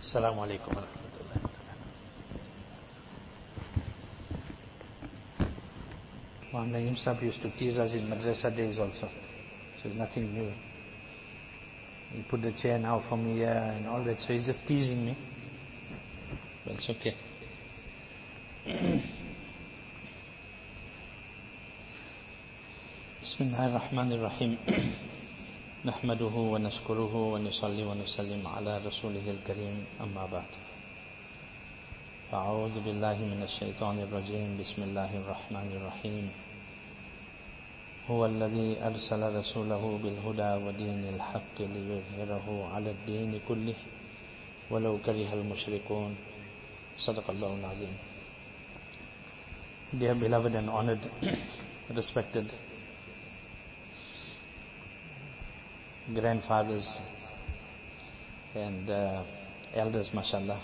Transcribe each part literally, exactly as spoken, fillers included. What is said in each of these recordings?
Assalamu alaikum wa rahmatullahi. Well, Naeem Sahib used to tease us in madrasa days also. So it's nothing new. He put the chair now for me here and all that. So he's just teasing me. But it's okay. Bismillahir Rahmanir Rahim. Nahmaduhu wa nashkuruhu wa nusalli wa nusallim ala rasulihil kareem amma ba'd. A'udhu billahi minash shaitanir rajim. Bismillahir Rahmanir Rahim. Huwa alladhi arsala rasulahu bil huda wa dinil haqqi liyuzhirahu ala ad-din kullih walau karihal mushrikun. Sadaqallahu al-azim. Dear beloved and honored, respected grandfathers and uh, elders, mashallah,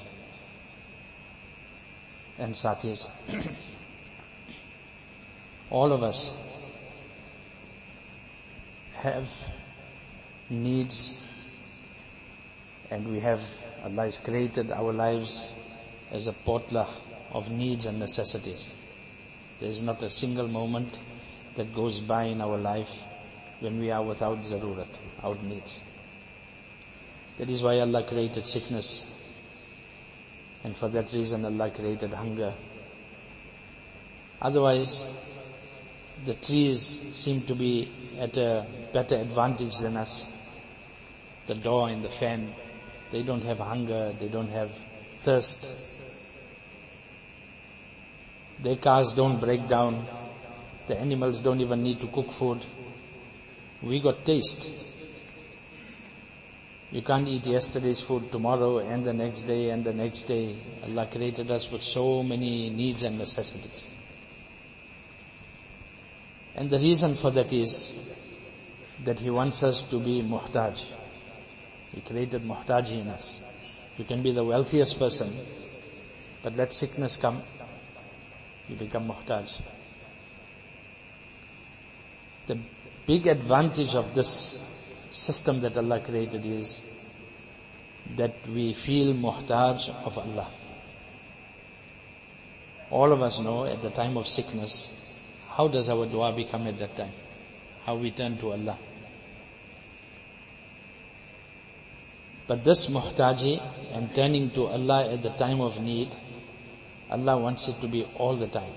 and satis, all of us have needs, and we have, Allah has created our lives as a potluck of needs and necessities. There is not a single moment that goes by in our life when we are without zarurat, our needs. That is why Allah created sickness, and for that reason Allah created hunger. Otherwise, the trees seem to be at a better advantage than us. The door and the fan, they don't have hunger, they don't have thirst. Their cars don't break down. The animals don't even need to cook food. We got taste. You can't eat yesterday's food tomorrow and the next day and the next day. Allah created us with so many needs and necessities. And the reason for that is that He wants us to be muhtaj. He created muhtaji in us. You can be the wealthiest person, but let sickness come, you become muhtaj. The big advantage of this system that Allah created is that we feel muhtaj of Allah. All of us know at the time of sickness, how does our dua become at that time? How we turn to Allah. But this muhtaji and turning to Allah at the time of need, Allah wants it to be all the time.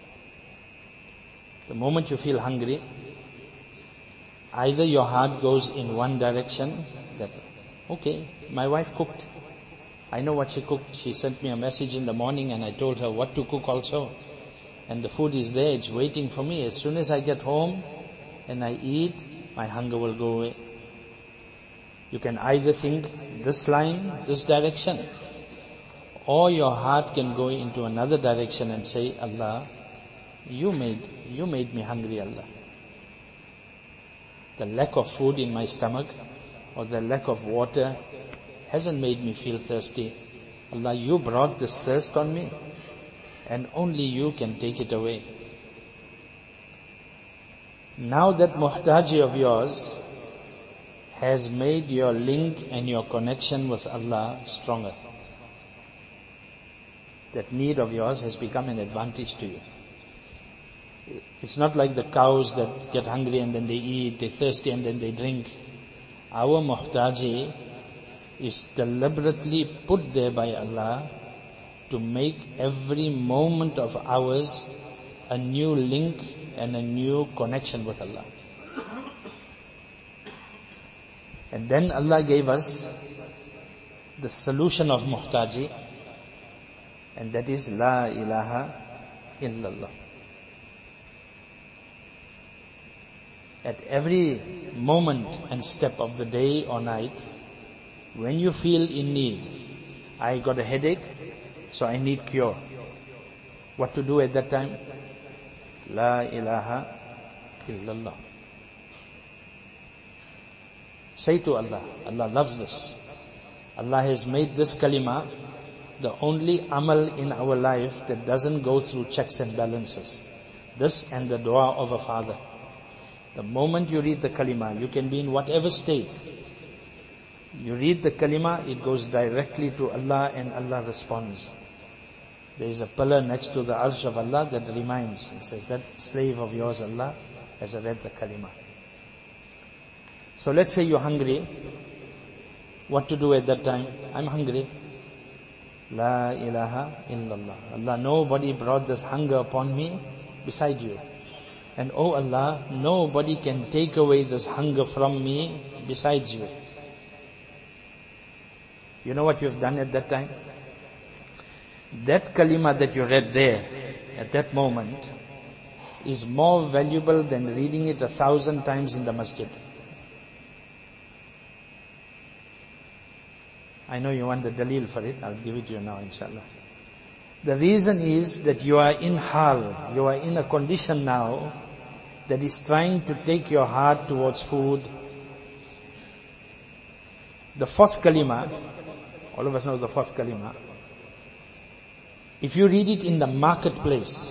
The moment you feel hungry, either your heart goes in one direction, that, okay, my wife cooked. I know what she cooked. She sent me a message in the morning and I told her what to cook also. And the food is there, it's waiting for me. As soon as I get home and I eat, my hunger will go away. You can either think this line, this direction, or your heart can go into another direction and say, Allah, you made, you made me hungry, Allah. The lack of food in my stomach or the lack of water hasn't made me feel thirsty. Allah, you brought this thirst on me and only you can take it away. Now that muhtaji of yours has made your link and your connection with Allah stronger. That need of yours has become an advantage to you. It's not like the cows that get hungry and then they eat, they're thirsty and then they drink. Our muhtaji is deliberately put there by Allah to make every moment of ours a new link and a new connection with Allah. And then Allah gave us the solution of muhtaji, and that is La ilaha illallah. At every moment and step of the day or night, when you feel in need, I got a headache, so I need cure. What to do at that time? La ilaha illallah. Say to Allah, Allah loves this. Allah has made this kalima the only amal in our life that doesn't go through checks and balances. This and the dua of a father. The moment you read the kalima, you can be in whatever state. You read the kalima, it goes directly to Allah and Allah responds. There is a pillar next to the arsh of Allah that reminds. It says, that slave of yours, Allah, has read the kalima. So let's say you're hungry. What to do at that time? I'm hungry. La ilaha illallah. Allah, nobody brought this hunger upon me beside you. And oh Allah, nobody can take away this hunger from me besides you. You know what you've done at that time? That kalima that you read there, at that moment, is more valuable than reading it a thousand times in the masjid. I know you want the dalil for it, I'll give it to you now, inshallah. The reason is that you are in hal, you are in a condition now that is trying to take your heart towards food. The fourth kalima, all of us know the fourth kalima. If you read it in the marketplace,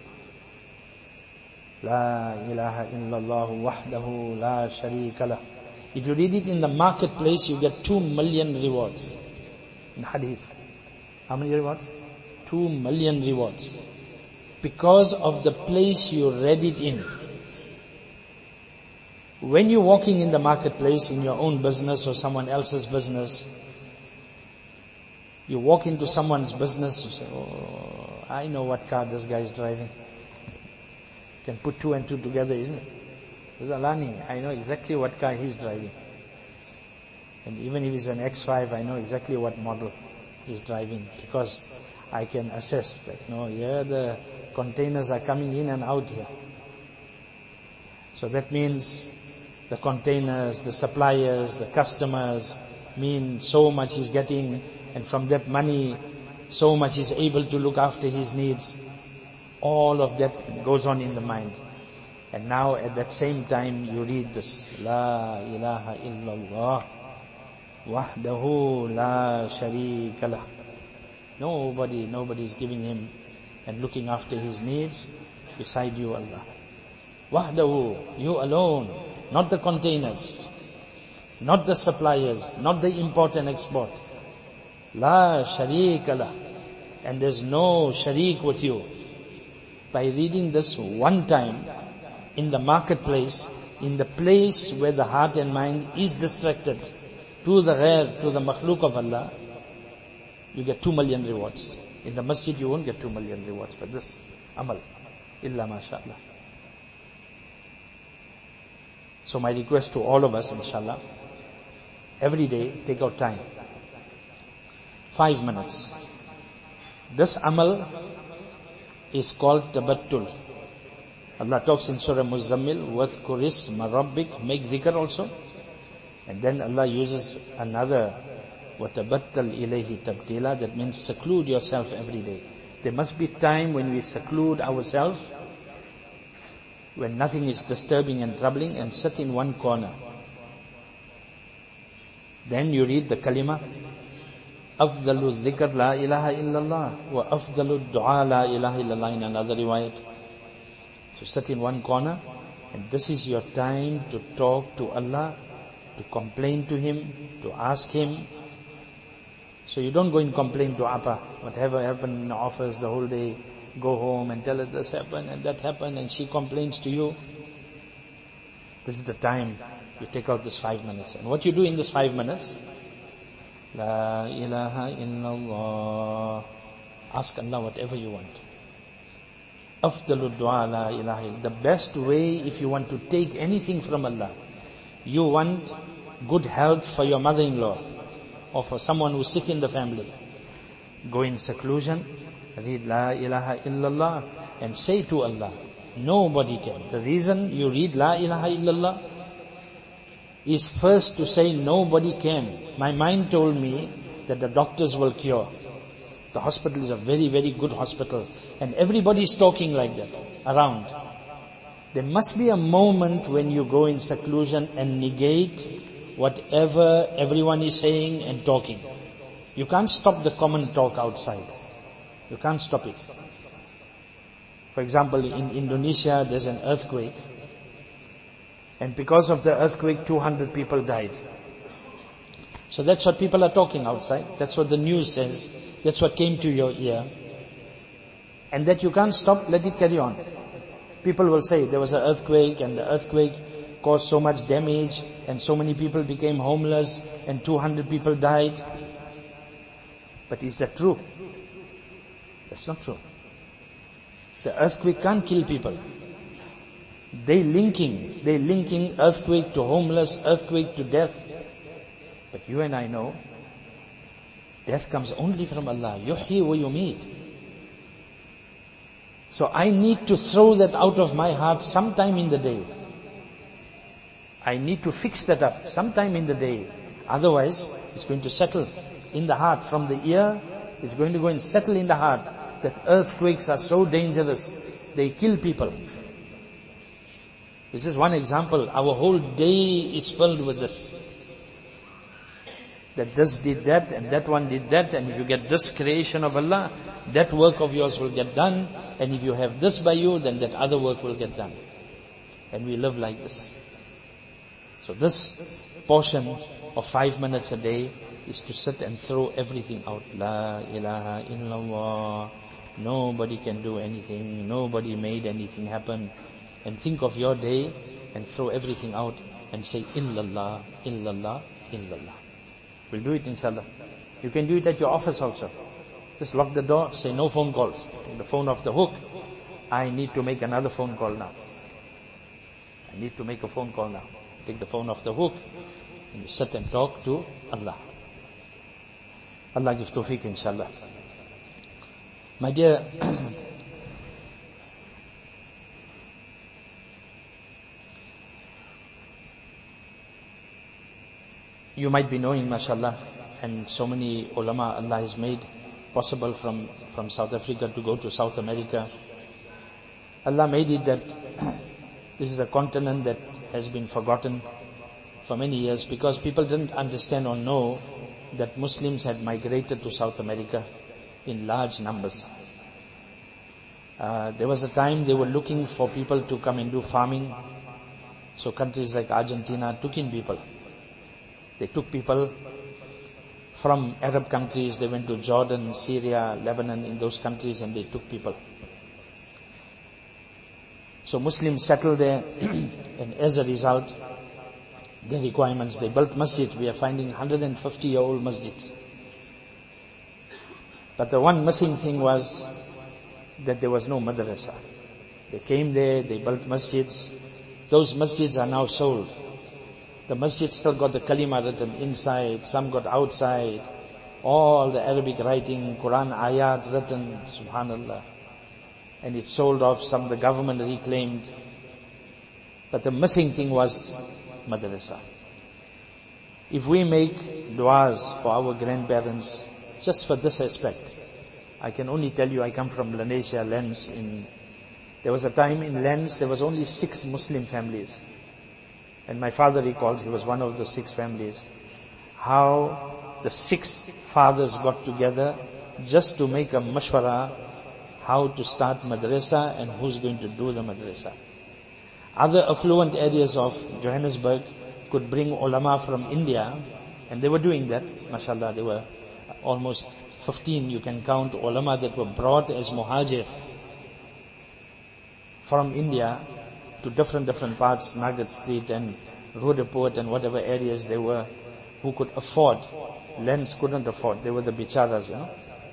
La ilaha illallah wahdahu la sharika lah. If you read it in the marketplace, you get two million rewards. In hadith. How many rewards? Two million rewards. Because of the place you read it in. When you're walking in the marketplace, in your own business or someone else's business, you walk into someone's business, you say, oh, I know what car this guy is driving. You can put two and two together, isn't it? This is Alani, I know exactly what car he's driving. And even if it's an X five, I know exactly what model he's driving. Because I can assess that, no, here the containers are coming in and out here. So that means the containers, the suppliers, the customers mean so much he's getting, and from that money, so much he's able to look after his needs. All of that goes on in the mind. And now at that same time you read this, La ilaha illallah wahdahu la sharika lah. Nobody, nobody is giving him and looking after his needs beside you, Allah. Wahdahu, you alone, not the containers, not the suppliers, not the import and export. La sharika lah. And there's no sharik with you. By reading this one time, in the marketplace, in the place where the heart and mind is distracted to the ghair, to the makhluk of Allah, you get two million rewards. In the masjid you won't get two million rewards for this amal. Illa mashallah. So my request to all of us, inshallah, every day take out time. Five minutes. This amal is called tabattul. Allah talks in Surah Muzammil, وَذْكُرِ اسْمَ رَبِّكَ, make dhikr also. And then Allah uses another, وَتَبَتَّلْ إِلَيْهِ تَبْتِيلًا, that means seclude yourself every day. There must be time when we seclude ourselves, when nothing is disturbing and troubling, and sit in one corner. Then you read the kalima, أَفْضَلُ الذِّكْرِ لَا إِلَهَ إِلَّا اللَّهِ وَأَفْضَلُ الدُّعَى لَا إِلَهَ إِلَّا اللَّهِ, in another riwayat. You sit in one corner, and this is your time to talk to Allah, to complain to Him, to ask Him. So you don't go and complain to Appa, whatever happened in the office the whole day, go home and tell her this happened and that happened, and she complains to you. This is the time you take out this five minutes. And what you do in this five minutes, La ilaha illallah, ask Allah whatever you want. Afdalu du'a la ilaha illallah. The best way if you want to take anything from Allah, you want good health for your mother-in-law or for someone who's sick in the family, go in seclusion, read La ilaha illallah and say to Allah, nobody can. The reason you read La ilaha illallah is first to say nobody can. My mind told me that the doctors will cure. The hospital is a very, very good hospital, and everybody is talking like that around. There must be a moment when you go in seclusion and negate whatever everyone is saying and talking. You can't stop the common talk outside. You can't stop it. For example, in Indonesia, there's an earthquake, and because of the earthquake, two hundred people died. So that's what people are talking outside. That's what the news says. That's what came to your ear. And that you can't stop, let it carry on. People will say there was an earthquake and the earthquake caused so much damage and so many people became homeless and two hundred people died. But is that true? That's not true. The earthquake can't kill people. They linking, they linking earthquake to homeless, earthquake to death. But you and I know, death comes only from Allah. Yuhyi wa yumeet. So I need to throw that out of my heart sometime in the day. I need to fix that up sometime in the day. Otherwise, it's going to settle in the heart. From the ear, it's going to go and settle in the heart that earthquakes are so dangerous. They kill people. This is one example. Our whole day is filled with this. That this did that and that one did that, and if you get this creation of Allah, that work of yours will get done, and if you have this by you, then that other work will get done. And we live like this. So this portion of five minutes a day is to sit and throw everything out. La ilaha illallah. Nobody can do anything. Nobody made anything happen. And think of your day and throw everything out and say illallah, illallah, illallah. We'll do it inshallah. You can do it at your office also. Just lock the door, say no phone calls. Take the phone off the hook. I need to make another phone call now. I need to make a phone call now. Take the phone off the hook and you sit and talk to Allah. Allah give tawfiq inshallah. My dear, you might be knowing, mashallah, and so many ulama Allah has made possible from, from South Africa to go to South America. Allah made it that this is a continent that has been forgotten for many years because people didn't understand or know that Muslims had migrated to South America in large numbers. Uh, there was a time they were looking for people to come and do farming. So countries like Argentina took in people. They took people from Arab countries. They went to Jordan, Syria, Lebanon, in those countries, and they took people. So Muslims settled there, and as a result, the requirements, they built masjids. We are finding one hundred fifty year old masjids. But the one missing thing was that there was no madrasa. They came there, they built masjids. Those masjids are now sold. The masjid still got the kalima written inside, some got outside, all the Arabic writing, Quran ayat written, subhanallah. And it sold off, some the government reclaimed. But the missing thing was madrasa. If we make du'as for our grandparents, just for this aspect, I can only tell you, I come from Lenasia, Lens. In, there was a time in Lens, there was only six Muslim families. And my father recalls, he was one of the six families, how the six fathers got together just to make a mashwara how to start madrasa and who's going to do the madrasa. Other affluent areas of Johannesburg could bring ulama from India, and they were doing that, mashallah. There were almost fifteen, you can count, ulama that were brought as muhajir from India to different, different parts, Nugget Street and Roodepoort and whatever areas they were, who could afford. Lens couldn't afford. They were the bicharas, you know.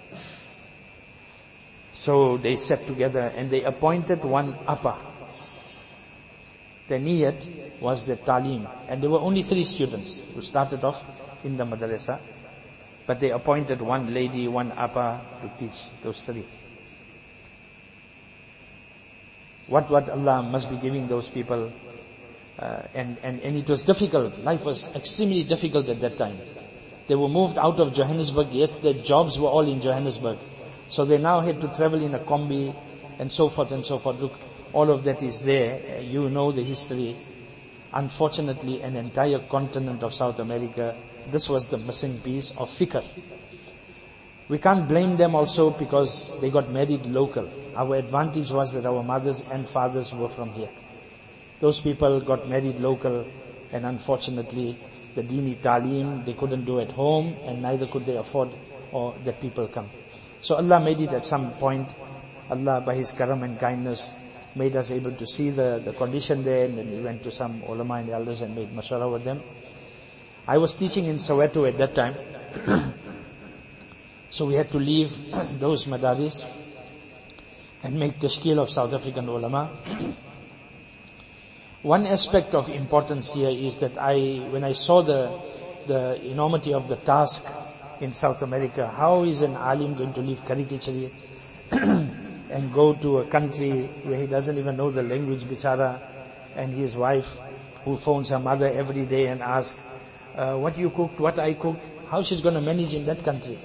So they sat together and they appointed one appa. Their niyat was the talim. And there were only three students who started off in the madrasa. But they appointed one lady, one appa to teach those three. What, what Allah must be giving those people. Uh, and, and, and it was difficult. Life was extremely difficult at that time. They were moved out of Johannesburg. Yes, their jobs were all in Johannesburg. So they now had to travel in a combi and so forth and so forth. Look, all of that is there. You know the history. Unfortunately, an entire continent of South America, this was the missing piece of fikr. We can't blame them also because they got married local. Our advantage was that our mothers and fathers were from here. Those people got married local, and unfortunately the dini talim, they couldn't do at home, and neither could they afford or that people come. So Allah made it at some point. Allah, by His karam and kindness, made us able to see the, the condition there, and then we went to some ulama and elders and made mashwara with them. I was teaching in Soweto at that time. So we had to leave those madaris and make tashkil of South African ulama. One aspect of importance here is that I, when I saw the, the enormity of the task in South America, how is an alim going to leave Karikechari and go to a country where he doesn't even know the language, bichara, and his wife who phones her mother every day and asks, uh, what you cooked, what I cooked, how she's going to manage in that country.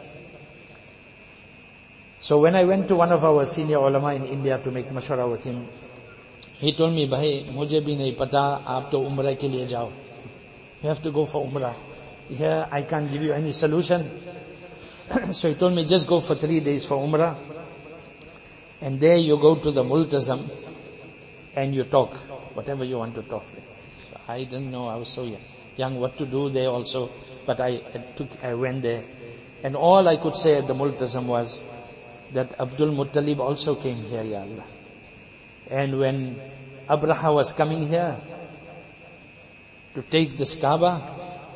So when I went to one of our senior ulama in India to make mashwara with him, he told me, Bhai, mujhe bhi nahi pata, aap to umrah ke liye jao. You have to go for umrah. Here I can't give you any solution. So he told me, just go for three days for umrah. And there you go to the multazam and you talk, whatever you want to talk. I didn't know, I was so young, young what to do there also. But I, I took, I went there. And all I could say at the multazam was that Abdul Muttalib also came here, Ya Allah. And when Abraha was coming here to take this Kaaba,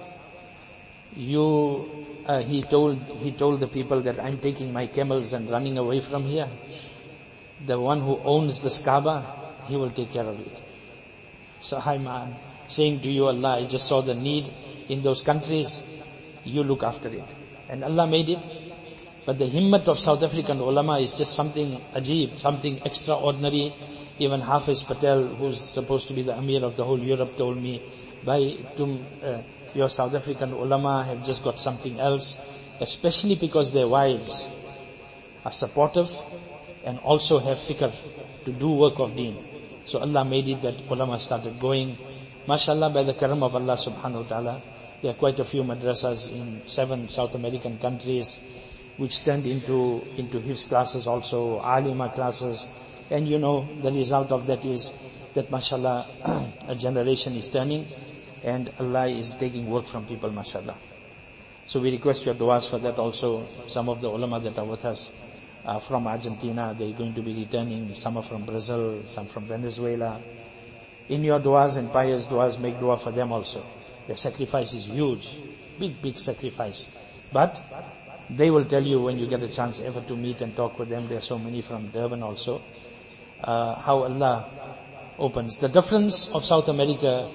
you, uh, he told, he told the people that I'm taking my camels and running away from here. The one who owns this Kaaba, he will take care of it. So I'm uh, saying to you, Allah, I just saw the need in those countries. You look after it. And Allah made it. But the himmat of South African ulama is just something ajib, something extraordinary. Even Hafiz Patel, who's supposed to be the Amir of the whole Europe, told me, by tum, uh, your South African ulama have just got something else, especially because their wives are supportive and also have fikr to do work of deen. So Allah made it that ulama started going. MashaAllah, by the karam of Allah subhanahu wa ta'ala, there are quite a few madrasas in seven South American countries, which turned into, into his classes also, alima classes. And you know, the result of that is that mashallah, a generation is turning and Allah is taking work from people, mashallah. So we request your du'as for that also. Some of the ulama that are with us are from Argentina, they're going to be returning. Some are from Brazil, some from Venezuela. In your du'as and pious du'as, make du'a for them also. Their sacrifice is huge, big, big sacrifice. But they will tell you when you get a chance ever to meet and talk with them. There are so many from Durban also. Uh, how Allah opens. The difference of South America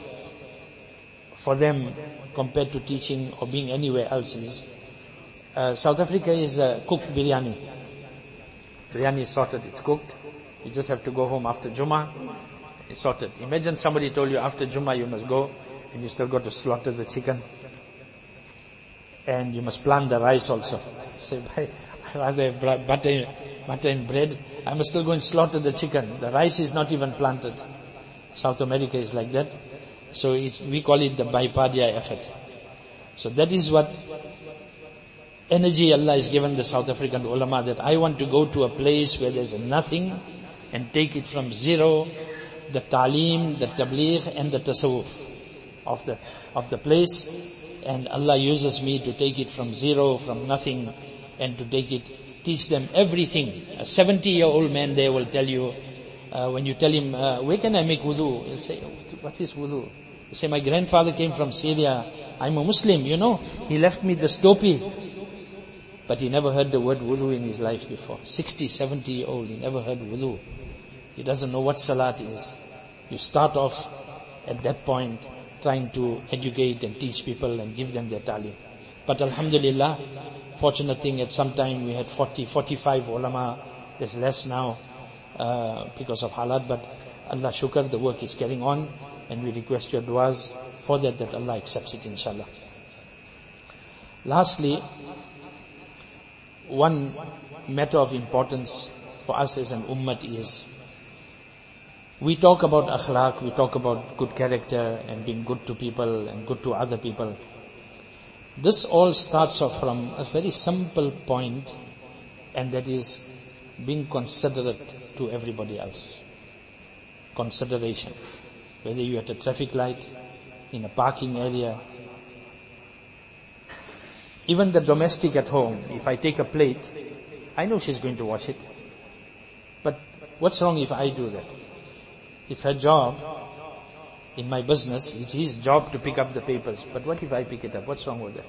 for them compared to teaching or being anywhere else is, uh, South Africa is uh, cooked biryani. Biryani is sorted, it's cooked. You just have to go home after Jummah, it's sorted. Imagine somebody told you after Jummah you must go and you still got to slaughter the chicken. And you must plant the rice also. Say, I rather have butter, butter and bread. I must still go and slaughter the chicken. The rice is not even planted. South America is like that. So it's, we call it the Baipadia effort. So that is what energy Allah has given the South African ulama, that I want to go to a place where there's nothing and take it from zero, the talim, the tabligh and the tasawwuf of the, of the place. And Allah uses me to take it from zero, from nothing, and to take it, teach them everything. A seventy-year-old man there will tell you, uh, when you tell him, uh, where can I make wudu? He'll say, what is wudu? You say, my grandfather came from Syria. I'm a Muslim, you know. He left me this topi. But he never heard the word wudu in his life before. sixty, seventy year old, he never heard wudu. He doesn't know what salat is. You start off at that point, trying to educate and teach people and give them their talim. But alhamdulillah, fortunate thing, at some time we had forty, forty-five ulama. There's less now, uh, because of halat, but Allah shukr, the work is carrying on, and we request your du'as for that, that Allah accepts it inshallah. Lastly, one matter of importance for us as an ummat is, we talk about akhlaq, we talk about good character and being good to people and good to other people. This all starts off from a very simple point, and that is being considerate to everybody else. Consideration. Whether you're at a traffic light, in a parking area, Even the domestic at home, if I take a plate, I know she's going to wash it. But what's wrong if I do that? It's her job. In my business, it's his job to pick up the papers. But what if I pick it up? What's wrong with that?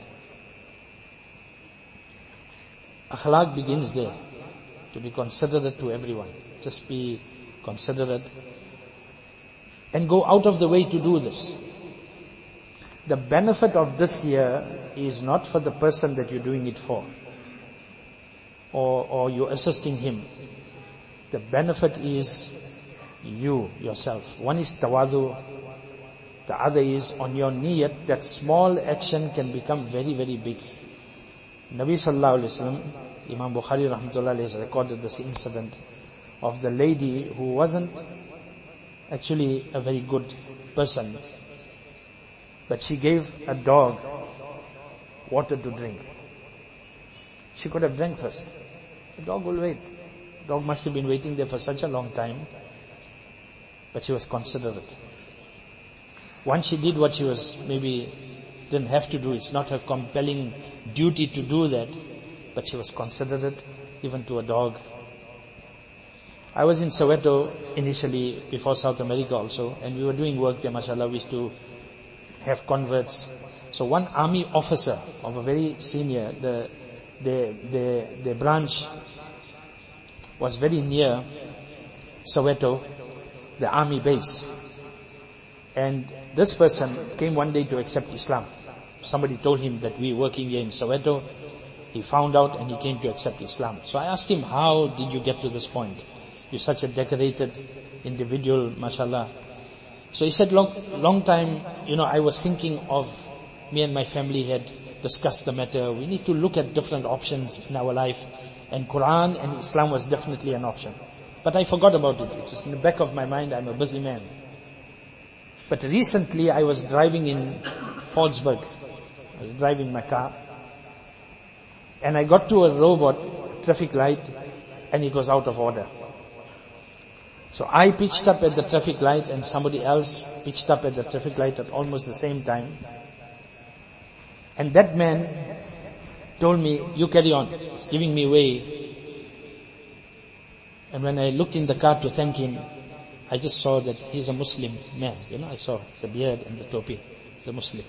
Akhlaq begins there. To be considerate to everyone. Just be considerate. And go out of the way to do this. The benefit of this here is not for the person that you're doing it for. Or, or you're assisting him. The benefit is you, yourself. One is tawadu. The other is on your niyat. That small action can become very, very big. Nabi sallallahu alayhi wa sallam, Imam Bukhari rahmatullah alayhi has recorded this incident of the lady who wasn't actually a very good person. But she gave a dog water to drink. She could have drank first. The dog will wait. The dog must have been waiting there for such a long time. But she was considerate. Once she did what she was maybe didn't have to do, it's not her compelling duty to do that, but she was considerate even to a dog. I was in Soweto initially before South America also, and we were doing work there, mashallah. We used to have converts. So one army officer of a very senior, the the the, the branch was very near Soweto, the army base. And this person came one day to accept Islam. Somebody told him that we were working here in Soweto. He found out and he came to accept Islam. So I asked him, how did you get to this point? You're such a decorated individual, mashallah. So he said, long, long time, you know, I was thinking of, me and my family had discussed the matter. We need to look at different options in our life. And Quran and Islam was definitely an option. But I forgot about it. It was in the back of my mind. I'm a busy man. But recently I was driving in Fordsburg. I was driving my car. And I got to a robot, a traffic light, and it was out of order. So I pitched up at the traffic light and somebody else pitched up at the traffic light at almost the same time. And that man told me, you carry on. He's giving me way. And when I looked in the car to thank him, I just saw that he's a Muslim man. You know, I saw the beard and the topi. He's a Muslim.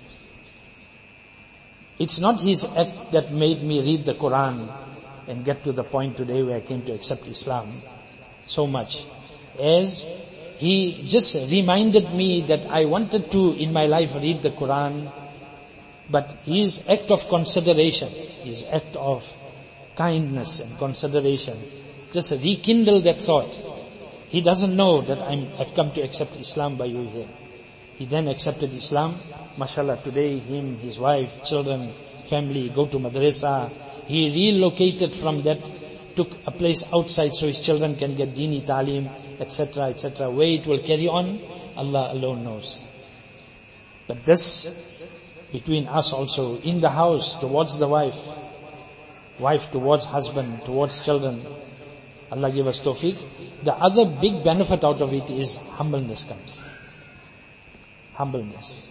It's not his act that made me read the Quran and get to the point today where I came to accept Islam so much, as he just reminded me that I wanted to in my life read the Quran, but his act of consideration, his act of kindness and consideration, just rekindle that thought. He doesn't know that I'm, I've come to accept Islam by you here. He then accepted Islam. Mashallah, today him, his wife, children, family go to madrasa. He relocated from that, took a place outside so his children can get dini talim, et cetera, et cetera. Where it will carry on, Allah alone knows. But this, between us also, in the house, towards the wife, wife towards husband, towards children, Allah give us tawfiq. The other big benefit out of it is humbleness comes. Humbleness.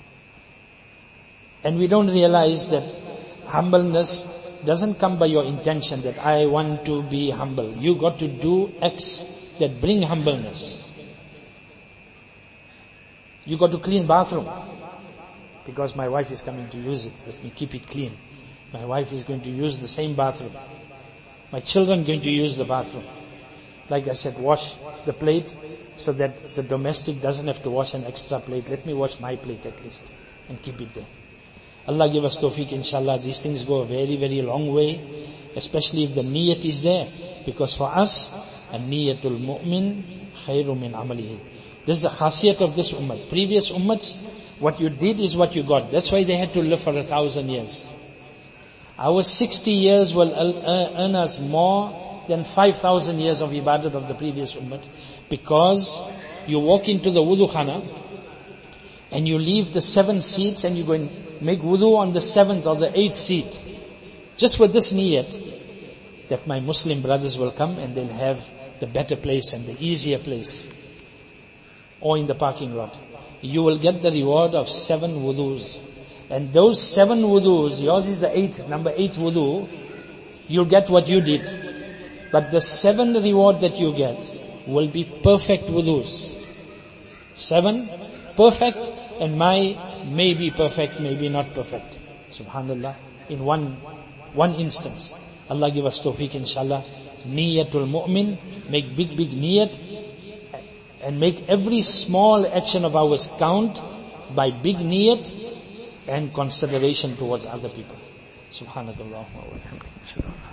And we don't realize that humbleness doesn't come by your intention that I want to be humble. You got to do acts that bring humbleness. You got to clean bathroom. Because my wife is coming to use it. Let me keep it clean. My wife is going to use the same bathroom. My children are going to use the bathroom. Like I said, wash the plate so that the domestic doesn't have to wash an extra plate. Let me wash my plate at least and keep it there. Allah give us tawfiq, inshallah. These things go a very, very long way, especially if the niyat is there. Because for us, an-niyatul mu'min khairu min amalihi. This is the khasiyat of this ummah. Previous ummahs, what you did is what you got. That's why they had to live for a thousand years. Our sixty years will earn us more than five thousand years of ibadat of the previous ummah. Because you walk into the wudu khana and you leave the seven seats and you go and make wudu on the seventh or the eighth seat. Just with this niyat, that my Muslim brothers will come and they'll have the better place and the easier place. Or in the parking lot. You will get the reward of seven wudus. And those seven wudus, yours is the eighth, number eight wudu, you'll get what you did. But the seven reward that you get will be perfect wudus. Seven, perfect, and my may be perfect, maybe not perfect. Subhanallah. In one, one instance. Allah give us tawfiq inshallah. Niyatul mu'min, make big, big niyat, and make every small action of ours count by big niyat and consideration towards other people. Subhanakallah wa bihamdika.